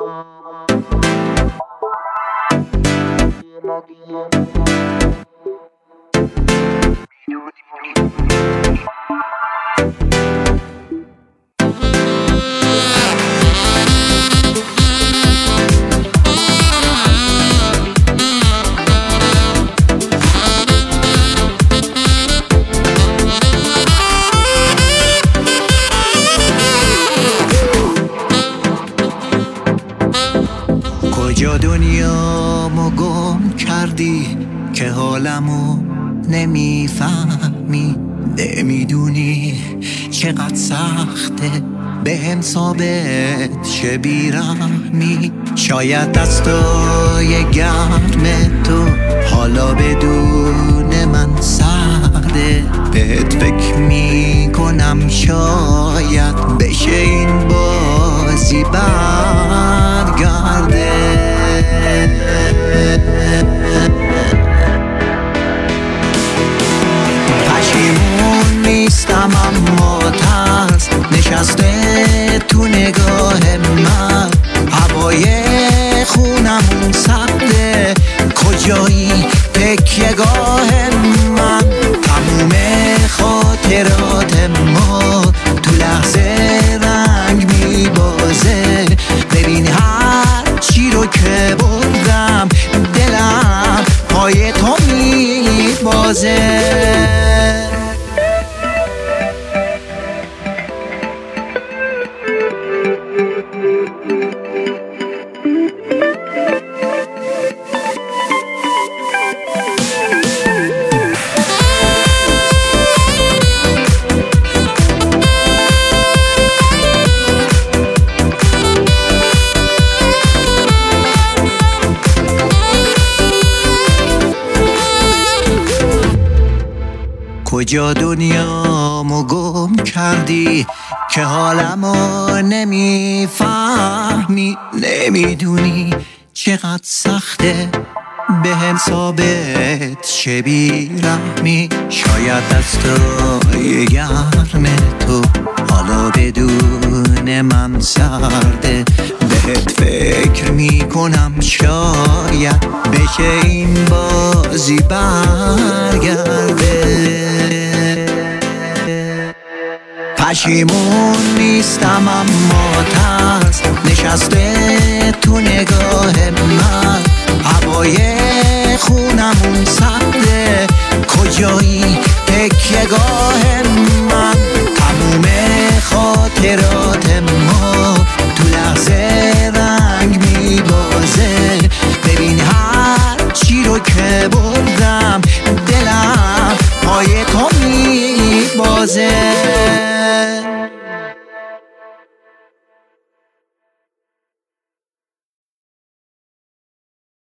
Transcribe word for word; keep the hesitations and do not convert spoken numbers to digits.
کجا دنیامو گم کردی که حالمو نمیفهمی، نمیدونی چقدر سخته به هم ثابت شه بیرحمی. شاید دستای گرم تو حالا بدون من سرده، بهت فکر میکنم شاید بشه این بازی برگرده. پشیمون نیستم اما ترس نشسته تو نگاه من، هوای خونمون سبته کجایی تکیه‌گاه من. تموم خاطرات ما تو لحظه رنگ میبازه، ببین هر چی رو که بردم دلم پای تو میبازه. کجا دنیامو گم کردی که حالمو نمیفهمی، نمیدونی چقدر سخته به هم ثابت شه بیرحمی. شاید دستای گرم تو حالا بدون من سرده، بهت فکر میکنم شاید بشه این بازی برگرده. پشیمون نیستم اما ترس نشسته تو نگاه من، هوای خونمون سبته کجایی تکیه‌گاه من. تموم خاطرات ما تو لحظه رنگ میبازه، ببین هر چی رو که بردم دلم پای تو میبازه.